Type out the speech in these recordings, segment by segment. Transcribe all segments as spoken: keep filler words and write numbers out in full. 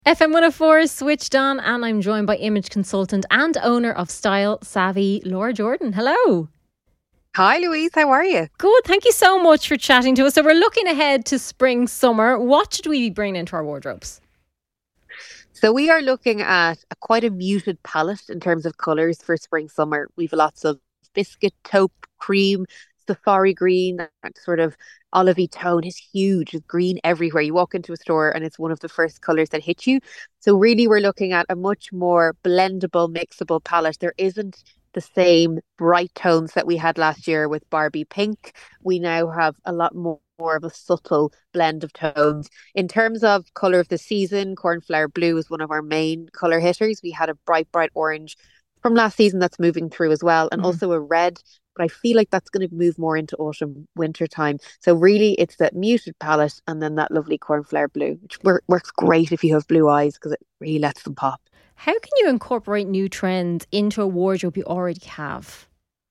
F M one oh four is switched on, and I'm joined by image consultant and owner of Style Savvy, Laura Jordan. Hello. Hi Louise, how are you? Good. Thank you so much for chatting to us. So we're looking ahead to spring, summer. What should we be bringing into our wardrobes? So we are looking at a, quite a muted palette in terms of colours for spring summer. We've lots of biscuit, taupe, cream, safari green, that sort of olivey tone is huge. There's green everywhere. You walk into a store and it's one of the first colours that hit you. So really we're looking at a much more blendable, mixable palette. There isn't the same bright tones that we had last year with Barbie pink. We now have a lot more more of a subtle blend of tones. In terms of colour of the season, cornflower blue is one of our main colour hitters. We had a bright, bright orange from last season that's moving through as well, and Mhm. also a red. But I feel like that's going to move more into autumn, winter time. So really, it's that muted palette and then that lovely cornflower blue, which wor- works great if you have blue eyes because it really lets them pop. How can you incorporate new trends into a wardrobe you already have?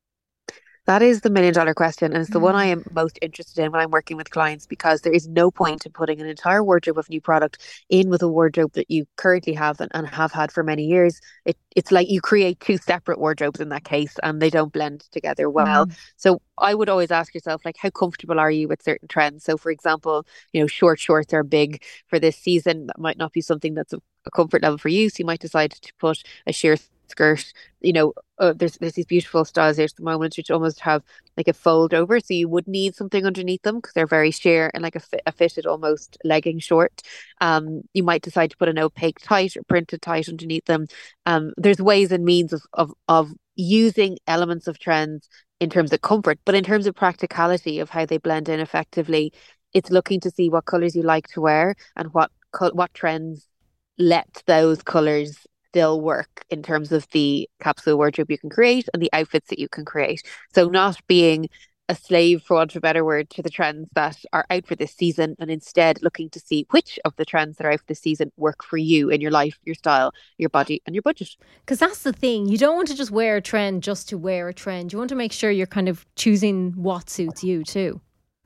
That is the million dollar question. And it's the one I Mm. am most interested in when I'm working with clients because there is no point in putting an entire wardrobe of new product in with a wardrobe that you currently have and, and have had for many years. It, it's like you create two separate wardrobes in that case and they don't blend together well. Mm. So I would always ask yourself, like, how comfortable are you with certain trends? So, for example, you know, short shorts are big for this season. That might not be something that's a, a comfort level for you. So you might decide to put a sheer skirt, you know, uh, there's there's these beautiful styles here at the moment which almost have like a fold over, so you would need something underneath them because they're very sheer and like a, fit, a fitted almost legging short. Um, you might decide to put an opaque tight or printed tight underneath them. Um, there's ways and means of of of using elements of trends in terms of comfort, but in terms of practicality of how they blend in effectively, it's looking to see what colors you like to wear and what co- what trends let those colors still work in terms of the capsule wardrobe you can create and the outfits that you can create. So not being a slave, for want of a better word, to the trends that are out for this season, and instead looking to see which of the trends that are out for this season work for you in your life, your style, your body, and your budget. Because that's the thing. You don't want to just wear a trend just to wear a trend. You want to make sure you're kind of choosing what suits you too.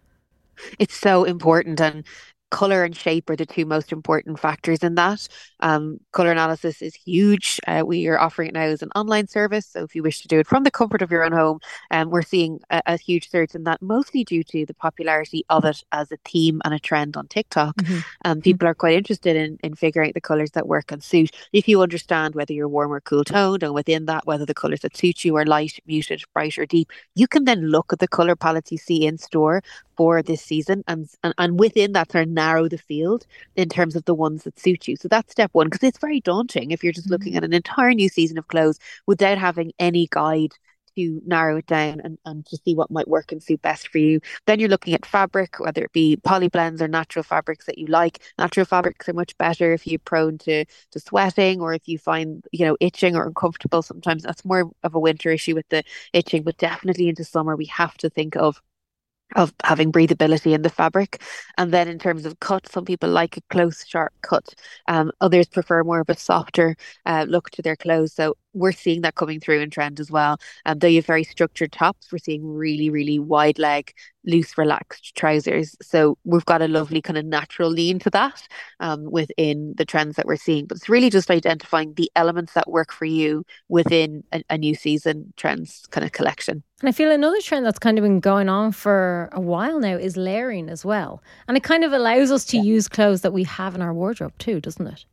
It's so important, and color and shape are the two most important factors in that. Um, color analysis is huge. Uh, we are offering it now as an online service. So if you wish to do it from the comfort of your own home, um, we're seeing a, a huge surge in that, mostly due to the popularity of it as a theme and a trend on TikTok. Hmm. Um, people are quite interested in, in figuring out the colors that work and suit. If you understand whether you're warm or cool toned, and within that, whether the colors that suit you are light, muted, bright, or deep, you can then look at the color palettes you see in store for this season and, and and within that sort of narrow the field in terms of the ones that suit you. So that's step one because it's very daunting if you're just looking at an entire new season of clothes without having any guide to narrow it down and, and to see what might work and suit best for you. Then you're looking at fabric, whether it be poly blends or natural fabrics that you like. Natural fabrics are much better if you're prone to to sweating or if you find, you know, itching or uncomfortable. Sometimes that's more of a winter issue with the itching, but definitely into summer we have to think of of having breathability in the fabric. And then in terms of cut, some people like a close, sharp cut. Um, others prefer more of a softer uh, look to their clothes. So we're seeing that coming through in trend as well. Um, though you have very structured tops, we're seeing really, really wide leg, loose, relaxed trousers. So we've got a lovely kind of natural lean to that um, within the trends that we're seeing. But it's really just identifying the elements that work for you within a, a new season trends kind of collection. And I feel another trend that's kind of been going on for a while now is layering as well. And it kind of allows us to use clothes that we have in our wardrobe too, doesn't it?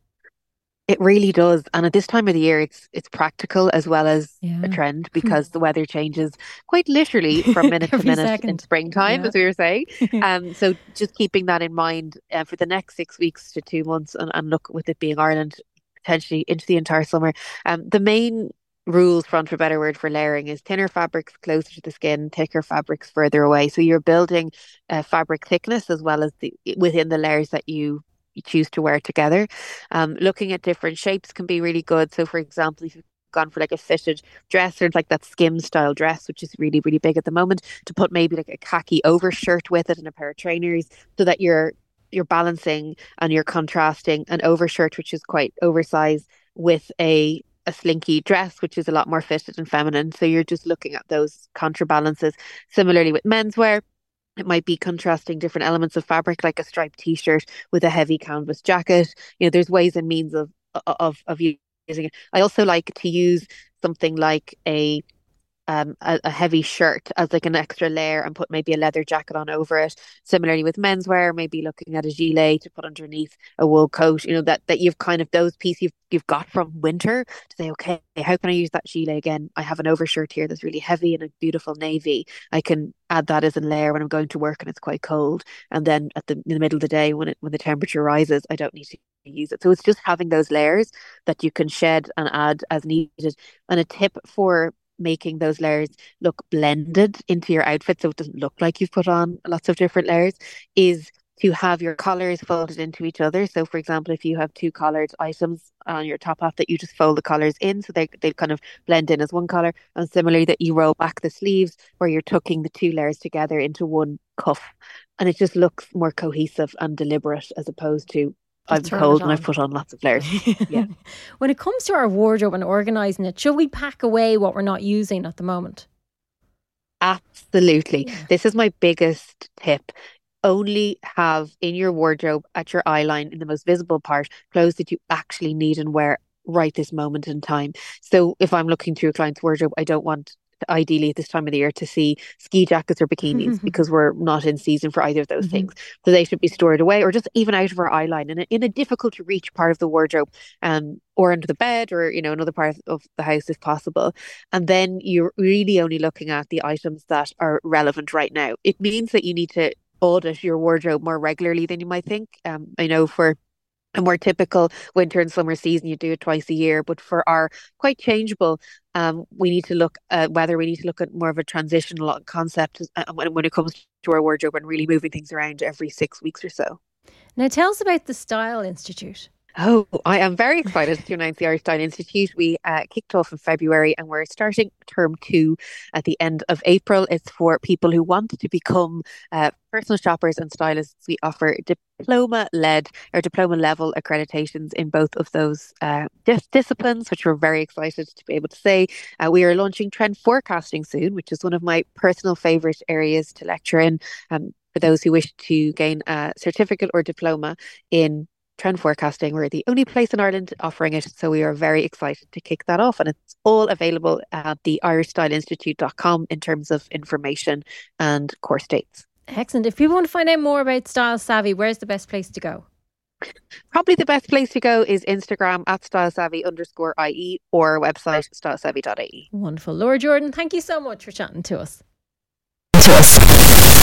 It really does. And at this time of the year, it's it's practical as well as a Yeah. trend because the weather changes quite literally from minute to Every minute in second. springtime, Yeah. as we were saying. Um, so just keeping that in mind uh, for the next six weeks to two months, and, and look with it being Ireland potentially into the entire summer. Um, the main rules, for want of a better word, for layering is thinner fabrics closer to the skin, thicker fabrics further away. So you're building uh, fabric thickness as well as the within the layers that you you choose to wear together. Um, looking at different shapes can be really good. So, for example, if you've gone for like a fitted dress or like that skim style dress, which is really, really big at the moment, to put maybe like a khaki overshirt with it and a pair of trainers so that you're you're balancing and you're contrasting an overshirt, which is quite oversized, with a a slinky dress, which is a lot more fitted and feminine. So you're just looking at those contrabalances. Similarly with menswear, It might be contrasting different elements of fabric, like a striped t-shirt with a heavy canvas jacket. You know, there's ways and means of of of using it. I also like to use something like a um a, a heavy shirt as like an extra layer and put maybe a leather jacket on over it. Similarly with menswear, maybe looking at a gilet to put underneath a wool coat, you know, that that you've kind of those pieces you've you've got from winter to say, okay, how can I use that gilet again? I have an overshirt here that's really heavy and a beautiful navy. I can add that as a layer when I'm going to work and it's quite cold. And then at the in the middle of the day when it when the temperature rises, I don't need to use it. So it's just having those layers that you can shed and add as needed. And a tip for making those layers look blended into your outfit so it doesn't look like you've put on lots of different layers is to have your collars folded into each other. So for example, if you have two collared items on your top half that you just fold the collars in so they they kind of blend in as one collar. And similarly that you roll back the sleeves where you're tucking the two layers together into one cuff. And it just looks more cohesive and deliberate as opposed to Just I'm throwing it cold and on. I've put on lots of layers. Yeah. When it comes to our wardrobe and organising it, should we pack away what we're not using at the moment? Absolutely. Yeah. This is my biggest tip. Only have in your wardrobe at your eye line in the most visible part clothes that you actually need and wear right this moment in time. So if I'm looking through a client's wardrobe, I don't want ideally at this time of the year to see ski jackets or bikinis because we're not in season for either of those Mhm. things. So they should be stored away or just even out of our eye line in a, in a difficult to reach part of the wardrobe, um, or under the bed or, you know, another part of the house if possible. And then you're really only looking at the items that are relevant right now. It means that you need to audit your wardrobe more regularly than you might think. Um, I know for a more typical winter and summer season, you do it twice a year. But for our quite changeable, um, we need to look at whether we need to look at more of a transitional concept uh, when, when it comes to our wardrobe and really moving things around every six weeks or so. Now tell us about the Style Institute. Oh, I am very excited to announce the Irish Style Institute. We uh, kicked off in February and we're starting term two at the end of April. It's for people who want to become uh, personal shoppers and stylists. We offer diploma led or diploma level accreditations in both of those uh, dis- disciplines, which we're very excited to be able to say. Uh, we are launching trend forecasting soon, which is one of my personal favourite areas to lecture in. Um, for those who wish to gain a certificate or diploma in trend forecasting. We're the only place in Ireland offering it, so we are very excited to kick that off. And it's all available at the irish style institute dot com in terms of information and course dates. Excellent. If people want to find out more about Style Savvy, where's the best place to go? Probably the best place to go is Instagram at stylesavvy underscore IE or our website stylesavvy dot I E. Wonderful. Laura Jordan, thank you so much for chatting to us. To us.